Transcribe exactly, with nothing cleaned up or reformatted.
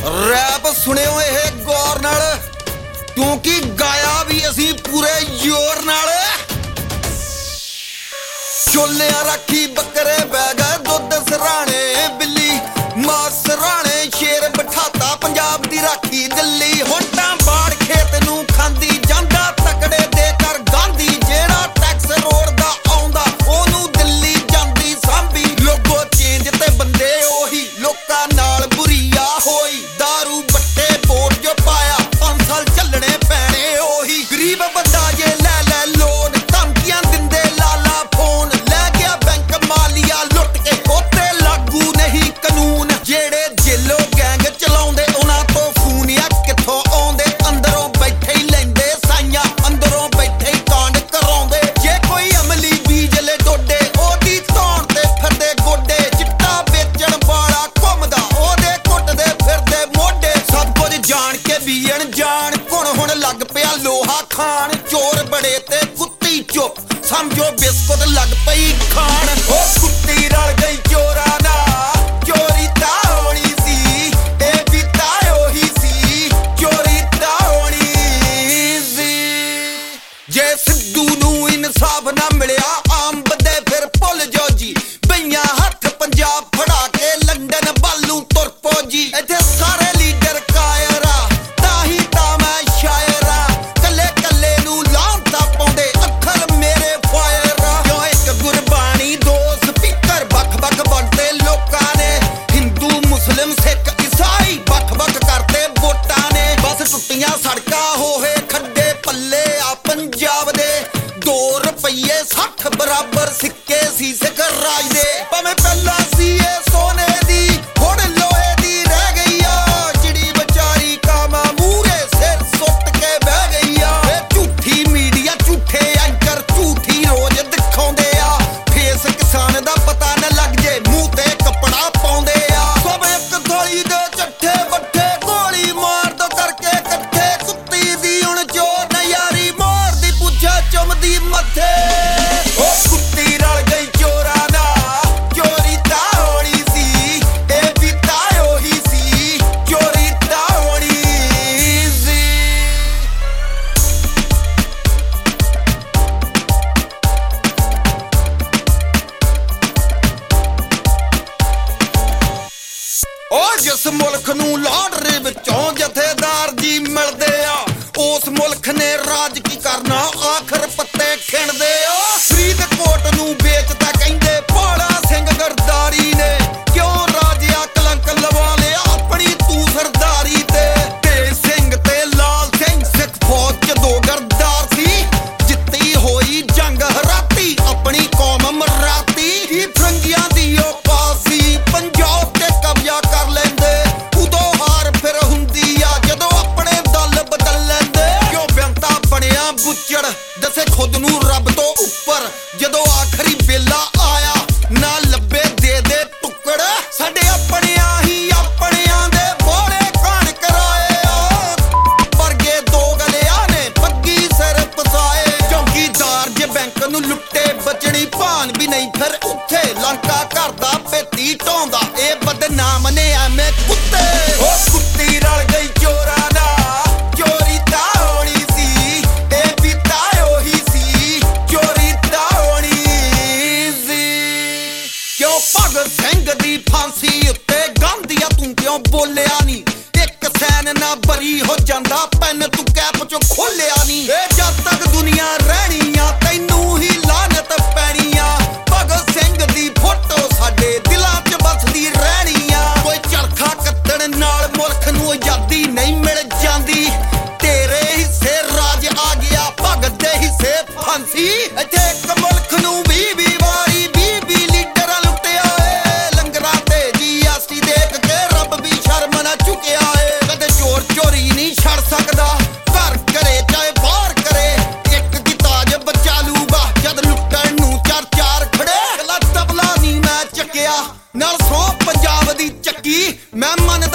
Rap सुनियो ये गौर नाल क्योंकि गाया भी असी पूरे जोर नाल। छोलिया राखी बकरे बह गए दुध सराणे बिल्ली मां सराणे शेर बिठाता पंजाब दी राखी दिल्ली। होंटा बाड़ खेत नूं खांदी जांदा तकड़े दे कर गांधी जेड़ा टैक्स रोड दा आउंदा ओनू दिल्ली जांदी सांभी। लोगो चेंज ते बंदे ओही लोकां नाल बुरीया होई दारू बट्टे बोट जो पाया पांच साल चलने पैणे ओही। गरीब बंदा जे लै लै लोन धमकियां दिंदे लाला फोन लै गया बैंक मालिया लुट के ओते लागू नहीं कानून। जेड़े जेलो गैंग चलाउंदे उन्हां तो खून या कित्थों आउंदे अंदरों बैठे ही लैंदे साइयां अंदरों बैठे ही कांड कराउंदे। जे कोई अमली बीज ले डोडे ओदी धौण ते फिरदे गोडे चिट्टा बेचण वाला घुमदा ओदे कुੱਟਦੇ फिरदे मोढे। सब कुछ जान के भी अनजान कुण हुण लग पिया लोहा खान। चोर बड़े ते कुत्ती चुप समझो बिस्कुट लग पई खान। ओ कुत्ती रल गई चोरा ना चोरी ता होनी सी ए भी ता ओही सी चोरी ता होनी सी। जे सिद्धू नूं इंसाफ ना मिलिया आम बंदे फिर भुल जाओ जी बइयां हत्थ पंजाब फड़ा के लंडन बालू तुर पो जी। इत्थे सारे लीडर कायरा ताही तां मैं शायरा कल्ले कल्ले नूं लांता पाउंदे अखर मेरे फायरा। क्यों एक गुरबानी दो स्पीकर बख बख बनते लोकां ने हिंदू मुस्लिम सिख ईसाई बख बख करते वोटां ने। बस टुट्टियां सड़कां होए खड्डे पल्ले आ पंजाब दे दो रुपये सठ बराबर सिक्के सी सिख राज दे। भावें पहला सी ए सोने दी हुण लोहे दी रह गई आ चिड़ी बेचारी कामा मूरे सिर सुट के बह गई आ। झूठी मीडिया झूठे एंकर झूठी रोज दिखाउंदे आ फेस किसान दा पता न लग जे मूंह ते कपड़ा पाउंदे आ। सब एक थोड़ी दे चट्ठे बट्ठे गोली मार दो करके कट्ठे कुत्ती दी हुण चोर न यारी मार दी पुੱਛਾ चुमदी मथे। ओ कुत्ती रल गई चोरा ना चोरी ता होनी सी ए भी ता ओही सी चोरी ता होनी सी। ओ जिस मुल्क नूं लाडरे विचों जथेदार जी मिलदे आ उस मुल्क ने राज की करना आखिर पत्ते खिणदे आ। फरीदकोट नूं बेचता कहंदे भाड़ा सिंह गरदारी ने क्यों राजिया कलंक लवा लिया अपनी तू सरदारी ते। तेज सिंह ते लाल सिंह सिख फौज च दो गरदार सी जित्ती होई जंग हराती अपनी कौम मराती। की फरंगियां दी औकात सी पंजाब ते कब्जा कर लैंदे उदों हार फिर हुंदी आ जदों अपने दल बदल लैंदे। क्यों बेंता बनिया बुच्चड़ दसे खुद नूं रब तो उपर जदों आखरी वेला आया ना लब्बे दे दे टुकड़। साडे अपनियां ही अपनियां दे बोले कांड कराए आ वर्गे दो गलियां ने पग्गी सिर फसाए। चौकीदार जे बैंक नूं लुੱਟੇ बचनी भान भी नहीं फिर उत्थे लंका करदा पेटी ढोंदा ए बदनाम ने एवें कुत्ते। ओ कुत्ती रल गई चोरा ना चोरी ता होनी सी ए भी ता ओही सी चोरी ता होनी सी। क्यों भगत सिंह दी फांसी उत्ते गांधीआ तूं क्यों बोलिया नी एक सैन ना बरी हो जांदा पैन तू कैप चों खोलिया नी। ए जद तक दुनिया रहनी आ तैनू ही लानत पैनी आ भगत सिंह दी फोटो साडे दिलां च बसदी रहनी आ। कोई चरखा कत्तण नाल मुल्क नूं आजादी नहीं मिल जांदी तेरे हिस्से राज आ गया भगत दे हिस्से फांसी। इत्थे एक मुल्क नूं भी भी वारी भी भी लीडरां लुੱਟਿਆ ਏ लंगरां ते जीएसटी देख के रब भी शर्म ना चुकिया ਏ। कदे चोर चोरी नहीं छड़ सकदा घर करे चाहे बाहर करे एक दी ताज बचा लूगा जद लुੱਟਣ ਨੂੰ चार चार खड़े। कला तबला नहीं मैं चकिया नाल सौ पंजाब दी चक्की मैं मन